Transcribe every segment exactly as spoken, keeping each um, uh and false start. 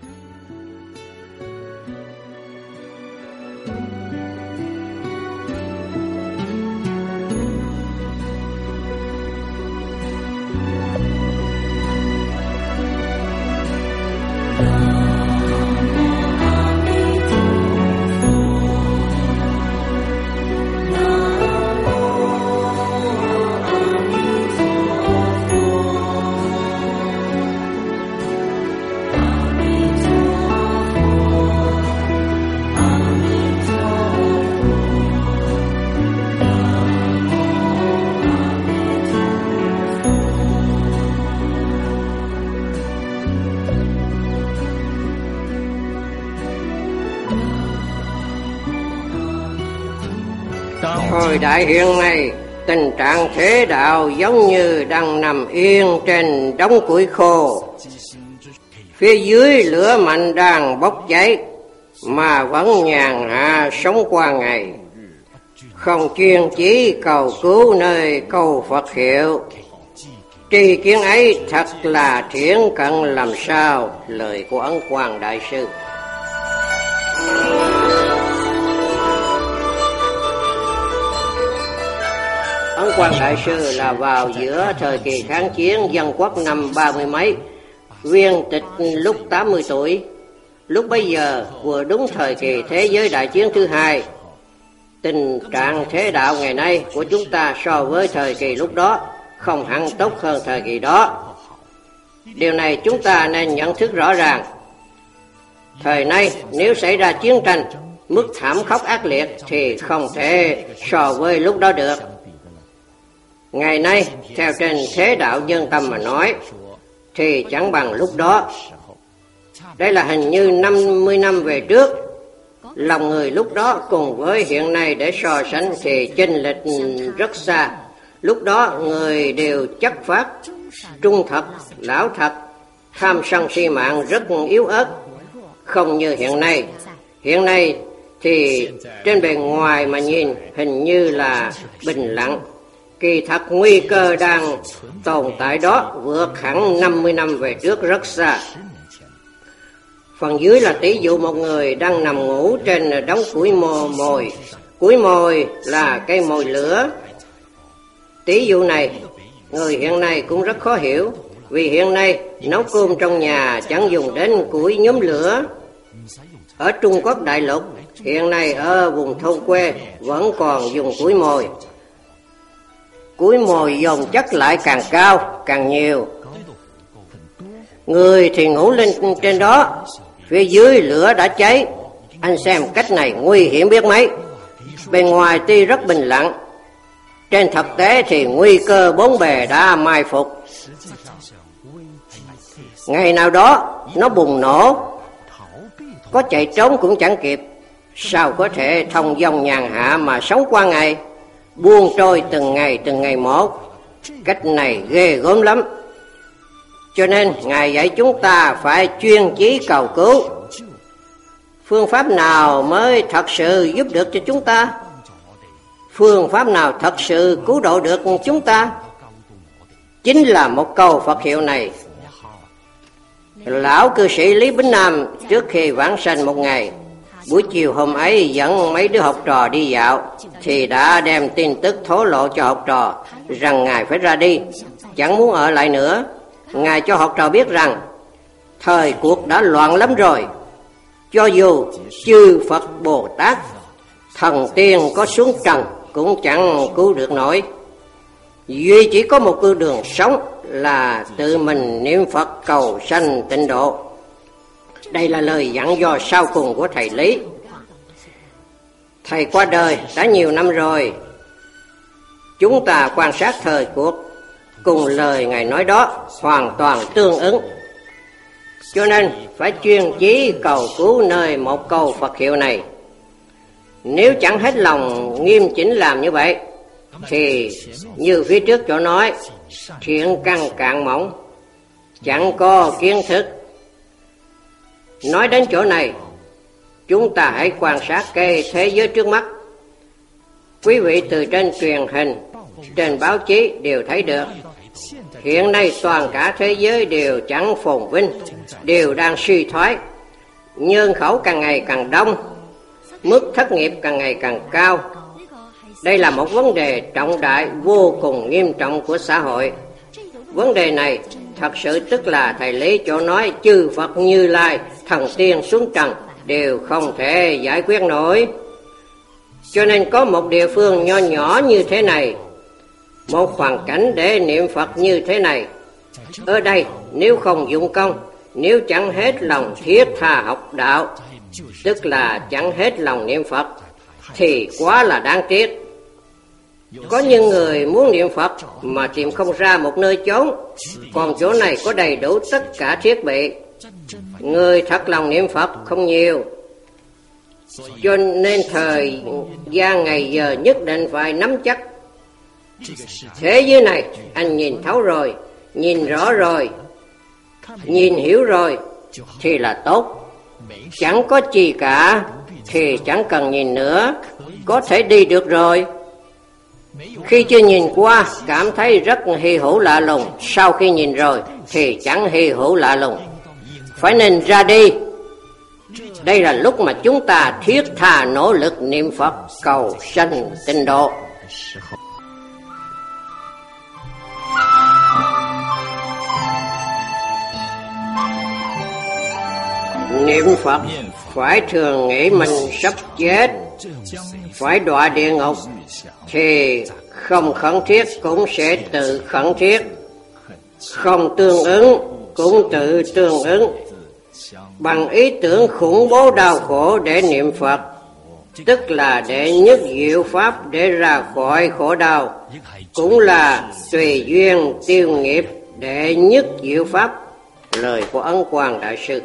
Thời đại hiện nay, tình trạng thế đạo giống như đang nằm yên trên đống củi khô. Phía dưới lửa mạnh đang bốc cháy, mà vẫn nhàn hạ sống qua ngày. Không chuyên chí cầu cứu nơi câu Phật hiệu. Tri kiến ấy thật là thiển cận làm sao, lời của Ấn Quang Đại Sư. Ấn Quang Đại Sư là vào giữa thời kỳ kháng chiến dân quốc năm ba mươi mấy, viên tịch lúc tám mươi tuổi. Lúc bấy giờ vừa đúng thời kỳ thế giới đại chiến thứ hai. Tình trạng thế đạo ngày nay của chúng ta so với thời kỳ lúc đó không hẳn tốt hơn thời kỳ đó. Điều này chúng ta nên nhận thức rõ ràng. Thời nay nếu xảy ra chiến tranh, mức thảm khốc ác liệt thì không thể so với lúc đó được. Ngày nay, theo trên thế đạo nhân tâm mà nói, thì chẳng bằng lúc đó. Đây là hình như năm mươi năm về trước. Lòng người lúc đó cùng với hiện nay để so sánh thì chênh lệch rất xa. Lúc đó người đều chất phác, trung thật, lão thật, tham sân si mạng rất yếu ớt. Không như hiện nay. Hiện nay thì trên bề ngoài mà nhìn hình như là bình lặng. Kỳ thật nguy cơ đang tồn tại đó vượt hẳn năm mươi năm về trước rất xa. Phần dưới là tỷ dụ một người đang nằm ngủ trên đống củi mồ mồi. Củi mồi là cây mồi lửa. Tỷ dụ này người hiện nay cũng rất khó hiểu, vì hiện nay nấu cơm trong nhà chẳng dùng đến củi nhóm lửa. Ở Trung Quốc đại lục, hiện nay ở vùng thôn quê vẫn còn dùng củi mồi. Củi mồi dồn chất lại càng cao, càng nhiều. Người thì ngủ lên trên đó, phía dưới lửa đã cháy. Anh xem cách này nguy hiểm biết mấy. Bên ngoài tuy rất bình lặng, trên thực tế thì nguy cơ bốn bề đã mai phục. Ngày nào đó nó bùng nổ, có chạy trốn cũng chẳng kịp. Sao có thể thông dong nhàn hạ mà sống qua ngày, buông trôi từng ngày từng ngày một. Cách này ghê gớm lắm. Cho nên Ngài dạy chúng ta phải chuyên chí cầu cứu. Phương pháp nào mới thật sự giúp được cho chúng ta? Phương pháp nào thật sự cứu độ được chúng ta? Chính là một câu Phật hiệu này. Lão cư sĩ Lý Bính Nam trước khi vãng sanh một ngày, buổi chiều hôm ấy dẫn mấy đứa học trò đi dạo, thì đã đem tin tức thổ lộ cho học trò rằng Ngài phải ra đi, chẳng muốn ở lại nữa. Ngài cho học trò biết rằng thời cuộc đã loạn lắm rồi. Cho dù chư Phật Bồ Tát, thần tiên có xuống trần cũng chẳng cứu được nổi. Duy chỉ có một con đường sống là tự mình niệm Phật cầu sanh tịnh độ. Đây là lời dặn dò sau cùng của thầy Lý. Thầy qua đời đã nhiều năm rồi. Chúng ta quan sát thời cuộc, cùng lời Ngài nói đó hoàn toàn tương ứng. Cho nên phải chuyên chí cầu cứu nơi một câu Phật hiệu này. Nếu chẳng hết lòng nghiêm chỉnh làm như vậy, thì như phía trước chỗ nói, thiện căn cạn mỏng, chẳng có kiến thức. Nói đến chỗ này, chúng ta hãy quan sát cái thế giới trước mắt. Quý vị từ trên truyền hình, trên báo chí đều thấy được. Hiện nay toàn cả thế giới đều chẳng phồn vinh, đều đang suy thoái. nhân khẩu càng ngày càng đông, mức thất nghiệp càng ngày càng cao. Đây là một vấn đề trọng đại vô cùng nghiêm trọng của xã hội. Vấn đề này thật sự tức là thầy Lý chỗ nói chư Phật Như Lai, thần tiên xuống trần đều không thể giải quyết nổi. Cho nên có một địa phương nho nhỏ như thế này, một hoàn cảnh để niệm Phật như thế này. Ở đây nếu không dụng công, nếu chẳng hết lòng thiết tha học đạo, tức là chẳng hết lòng niệm Phật, thì quá là đáng tiếc. Có những người muốn niệm Phật mà tìm không ra một nơi chốn, còn chỗ này có đầy đủ tất cả thiết bị. Người thật lòng niệm Phật không nhiều, cho nên thời gian ngày giờ nhất định phải nắm chắc. Thế giới này anh nhìn thấu rồi, nhìn rõ rồi, nhìn hiểu rồi thì là tốt. Chẳng có gì cả thì chẳng cần nhìn nữa, có thể đi được rồi. Khi chưa nhìn qua cảm thấy rất hy hữu lạ lùng, sau khi nhìn rồi thì chẳng hy hữu lạ lùng. Phải nên ra đi. Đây là lúc mà chúng ta thiết tha nỗ lực niệm Phật cầu sanh tịnh độ. Niệm Phật phải thường nghĩ mình sắp chết, phải đọa địa ngục, thì không khẩn thiết cũng sẽ tự khẩn thiết, không tương ứng cũng tự tương ứng. Bằng ý tưởng khủng bố đau khổ để niệm Phật, tức là để nhất diệu pháp để ra khỏi khổ đau, cũng là tùy duyên tiêu nghiệp để nhất diệu pháp. Lời của Ấn Quang Đại Sư.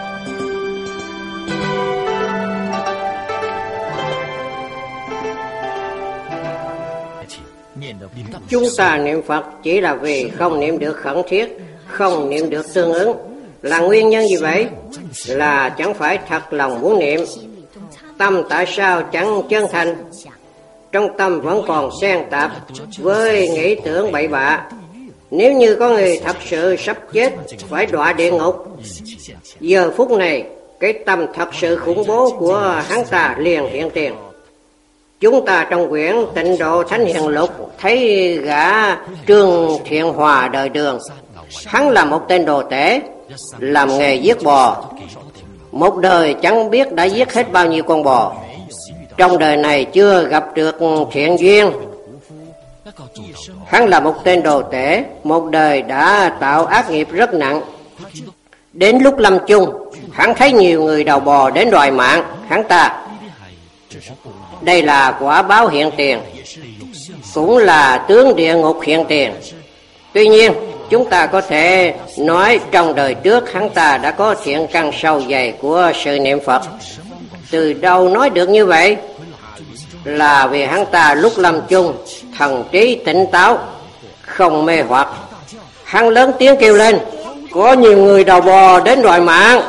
Chúng ta niệm Phật chỉ là vì không niệm được khẩn thiết, không niệm được tương ứng. Là nguyên nhân gì vậy? Là chẳng phải thật lòng muốn niệm. Tâm tại sao chẳng chân thành? Trong tâm vẫn còn xen tạp với nghĩ tưởng bậy bạ. Nếu như có người thật sự sắp chết, phải đọa địa ngục, giờ phút này cái tâm thật sự khủng bố của hắn ta liền hiện tiền. Chúng ta trong quyển Tịnh Độ Thánh Hiền Lục thấy gã Trương Thiện Hòa đời Đường. Hắn là một tên đồ tể, làm nghề giết bò. Một đời chẳng biết đã giết hết bao nhiêu con bò. Trong đời này chưa gặp được thiện duyên. Hắn là một tên đồ tể, một đời đã tạo ác nghiệp rất nặng. Đến lúc lâm chung, hắn thấy nhiều người đầu bò đến đòi mạng hắn ta. Đây là quả báo hiện tiền, cũng là tướng địa ngục hiện tiền. Tuy nhiên, chúng ta có thể nói trong đời trước hắn ta đã có thiện căn sâu dày của sự niệm Phật. Từ đâu nói được như vậy? Là vì hắn ta lúc lâm chung thần trí tỉnh táo, không mê hoặc. Hắn lớn tiếng kêu lên: có nhiều người đầu bò đến đòi mạng.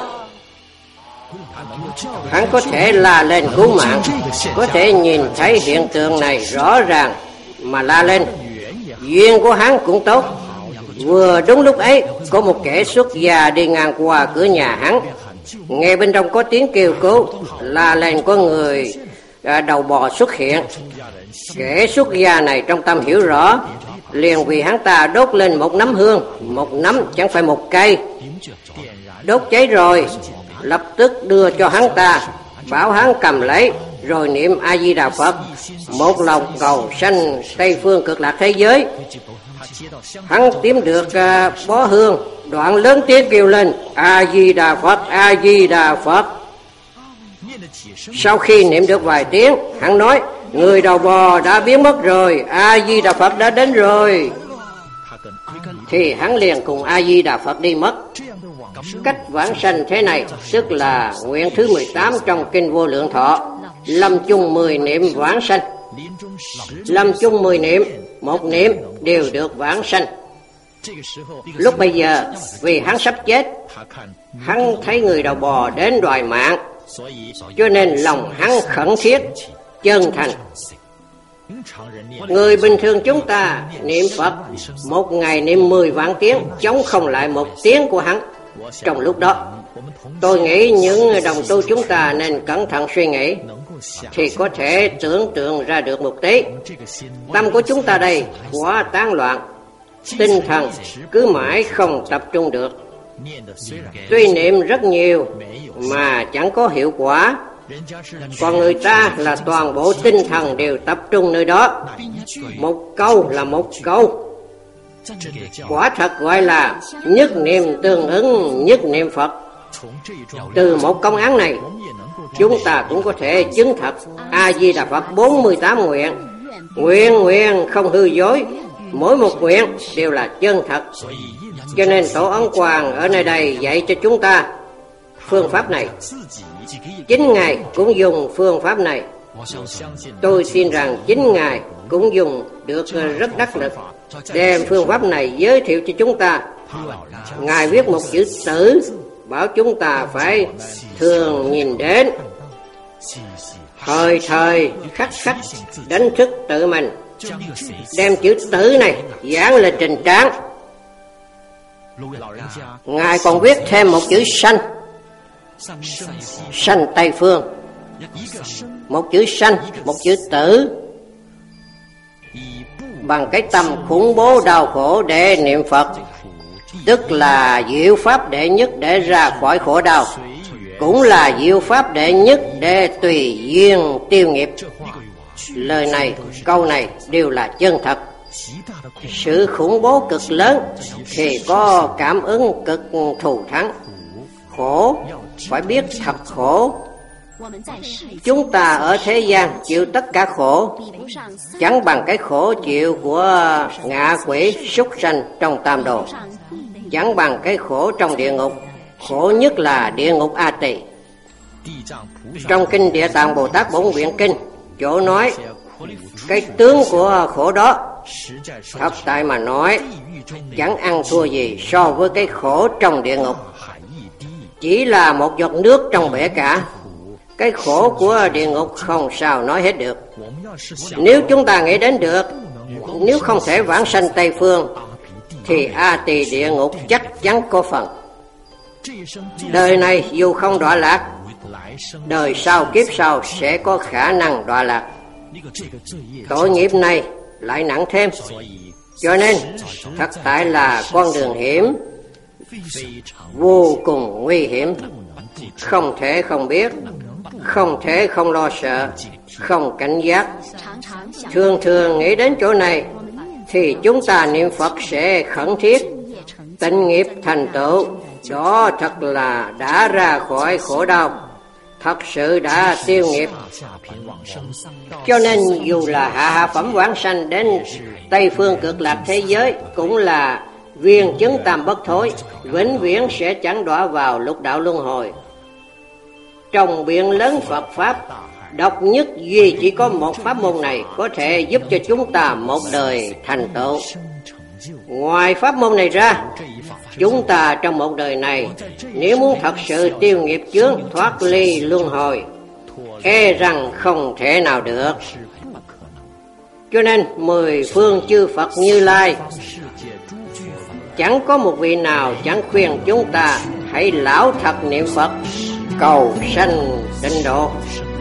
Hắn có thể la lên cứu mạng, có thể nhìn thấy hiện tượng này rõ ràng mà la lên. Duyên của hắn cũng tốt. Vừa đúng lúc ấy có một kẻ xuất gia đi ngang qua cửa nhà hắn, nghe bên trong có tiếng kêu cứu, la lên có người đầu bò xuất hiện. Kẻ xuất gia này trong tâm hiểu rõ, liền vì hắn ta đốt lên một nắm hương. Một nắm chẳng phải một cây. Đốt cháy rồi, lập tức đưa cho hắn ta, bảo hắn cầm lấy rồi niệm A Di Đà Phật, một lòng cầu sanh Tây phương cực lạc thế giới. Hắn tìm được uh, bó hương, đoạn lớn tiếng kêu lên: A Di Đà Phật, A Di Đà Phật. Sau khi niệm được vài tiếng, hắn nói: người đầu bò đã biến mất rồi, A Di Đà Phật đã đến rồi. Thì hắn liền cùng A Di Đà Phật đi mất. Cách vãng sanh thế này tức là nguyện thứ mười tám trong kinh Vô Lượng Thọ: lâm chung mười niệm vãng sanh. Lâm chung mười niệm, một niệm đều được vãng sanh. Lúc bây giờ vì hắn sắp chết, hắn thấy người đầu bò đến đòi mạng, cho nên lòng hắn khẩn thiết, chân thành. Người bình thường chúng ta niệm Phật một ngày niệm mười vạn tiếng, chống không lại một tiếng của hắn. Trong lúc đó, tôi nghĩ những đồng tu chúng ta nên cẩn thận suy nghĩ, thì có thể tưởng tượng ra được một tí. Tâm của chúng ta đây quá tán loạn, tinh thần cứ mãi không tập trung được. Tuy niệm rất nhiều mà chẳng có hiệu quả, còn người ta là toàn bộ tinh thần đều tập trung nơi đó. Một câu là một câu. Quả thật gọi là nhất niệm tương ứng nhất niệm Phật. Từ một công án này, chúng ta cũng có thể chứng thật A-di-đà Phật bốn mươi tám nguyện. Nguyện nguyện không hư dối, mỗi một nguyện đều là chân thật. Cho nên Tổ Ấn Quang ở nơi đây dạy cho chúng ta phương pháp này. Chính Ngài cũng dùng phương pháp này. Tôi tin rằng chính Ngài cũng dùng được rất đắc lực, đem phương pháp này giới thiệu cho chúng ta. Ngài viết một chữ tử, bảo chúng ta phải thường nhìn đến, thời thời khắc khắc đánh thức tự mình, đem chữ tử này dán lên trình trán. Ngài còn viết thêm một chữ sanh, sanh Tây Phương. Một chữ sanh, một chữ tử. Bằng cái tâm khủng bố đau khổ để niệm Phật, tức là diệu pháp đệ nhất để ra khỏi khổ đau, cũng là diệu pháp đệ nhất để tùy duyên tiêu nghiệp. Lời này, câu này đều là chân thật. Sự khủng bố cực lớn thì có cảm ứng cực thù thắng. Khổ phải biết thật khổ. Chúng ta ở thế gian chịu tất cả khổ, chẳng bằng cái khổ chịu của ngạ quỷ súc sanh trong tam đồ, chẳng bằng cái khổ trong địa ngục. Khổ nhất là địa ngục A Tỳ. Trong kinh Địa Tạng Bồ Tát Bổn Nguyện Kinh, chỗ nói cái tướng của khổ đó, thật tại mà nói, chẳng ăn thua gì so với cái khổ trong địa ngục. Chỉ là một giọt nước trong bể cả. Cái khổ của địa ngục không sao nói hết được. Nếu chúng ta nghĩ đến được, nếu không thể vãng sanh Tây Phương, thì A Tỳ địa ngục chắc chắn có phần. Đời này dù không đọa lạc, đời sau kiếp sau sẽ có khả năng đọa lạc. Tội nghiệp này lại nặng thêm, cho nên thật tại là con đường hiểm, vô cùng nguy hiểm. Không thể không biết, không thể không lo sợ, không cảnh giác. Thường thường nghĩ đến chỗ này thì chúng ta niệm Phật sẽ khẩn thiết, tịnh nghiệp thành tựu. Đó thật là đã ra khỏi khổ đau, thật sự đã tiêu nghiệp. Cho nên dù là hạ hạ phẩm vãng sanh đến Tây Phương Cực Lạc thế giới, cũng là viên chứng tam bất thối, vĩnh viễn sẽ chẳng đọa vào lục đạo luân hồi. Trong biển lớn Phật Pháp, độc nhất duy chỉ có một pháp môn này có thể giúp cho chúng ta một đời thành tựu. Ngoài pháp môn này ra, chúng ta trong một đời này, nếu muốn thật sự tiêu nghiệp chướng, thoát ly luân hồi, e rằng không thể nào được. Cho nên mười phương chư Phật Như Lai, chẳng có một vị nào chẳng khuyên chúng ta hãy lão thật niệm Phật, cầu sanh tịnh độ.